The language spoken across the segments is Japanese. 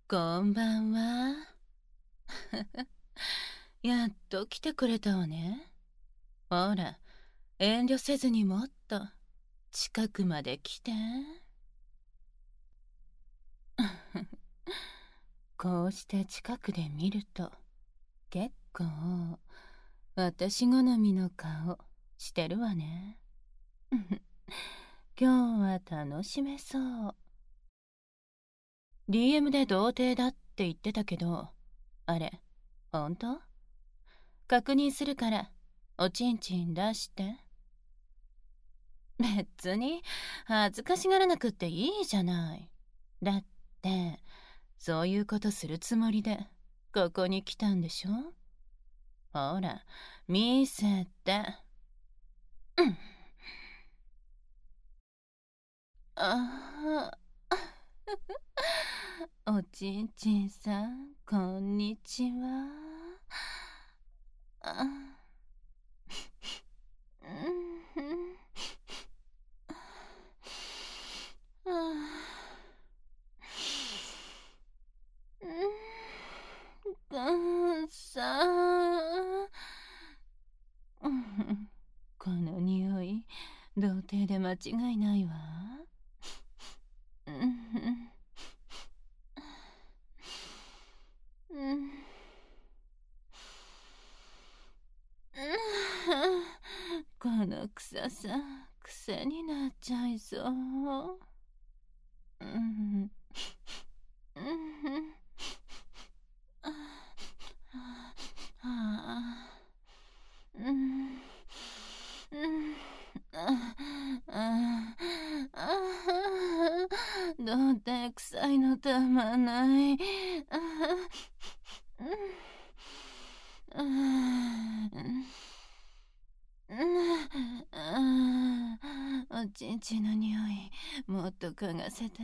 こんばんは。やっと来てくれたわね。ほら、遠慮せずにもっと近くまで来て。こうして近くで見ると結構私好みの顔してるわね。今日は楽しめそう。DM で童貞だって言ってたけど、あれ本当？確認するからおちんちん出して。別に恥ずかしがらなくっていいじゃない。だってそういうことするつもりでここに来たんでしょ。ほら見せて。うん、ああおちんちんさんこんにちは。あうんさあ、この匂い童貞で間違いないわ。この臭さ癖になっちゃいそう。童貞臭いのたまんない。おちんちんの匂いもっと嗅がせて。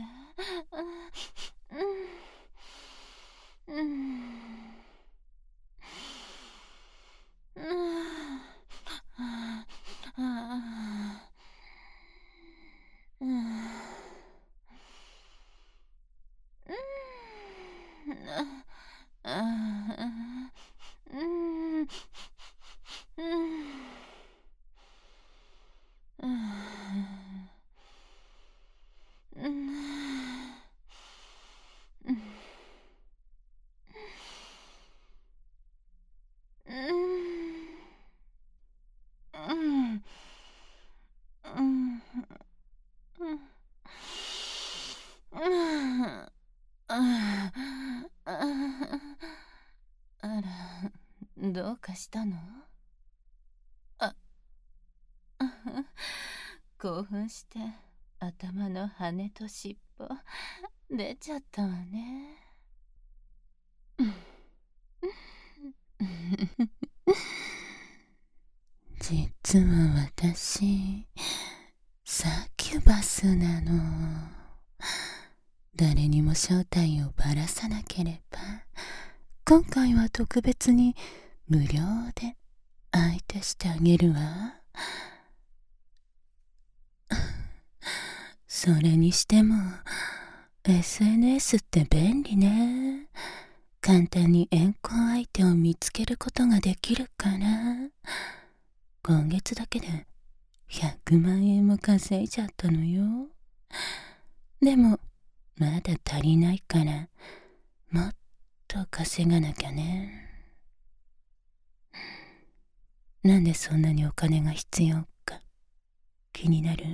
あら、どうかしたの？あ、興奮して頭の羽と尻尾出ちゃったわね。実は私サキュバスなの。誰にも正体をばらさなければ今回は特別に無料で相手してあげるわ。それにしても SNS って便利ね。簡単に遠行相手を見つけることができるから、今月だけで100万円も稼いじゃったのよ。でもまだ足りないからもっと稼がなきゃね。なんでそんなにお金が必要か気になる？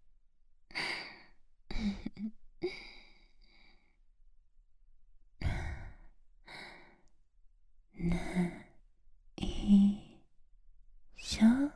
ないしょ。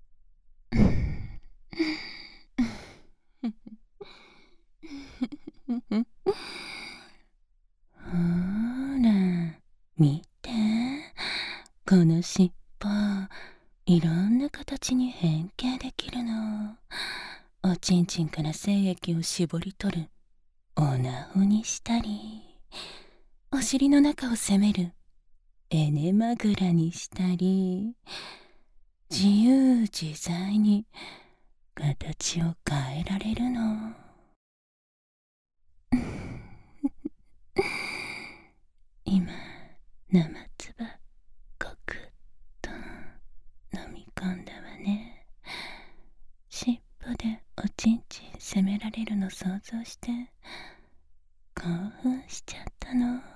ほら見て、この尻尾いろんな形に変形できるの。おちんちんから精液を絞り取るオナホにしたり、お尻の中を攻めるエネマグラにしたり、自由自在に形を変えられるの。 生唾ごくっと飲み込んだわね。尻尾でおちんちん責められるの想像して興奮しちゃったの。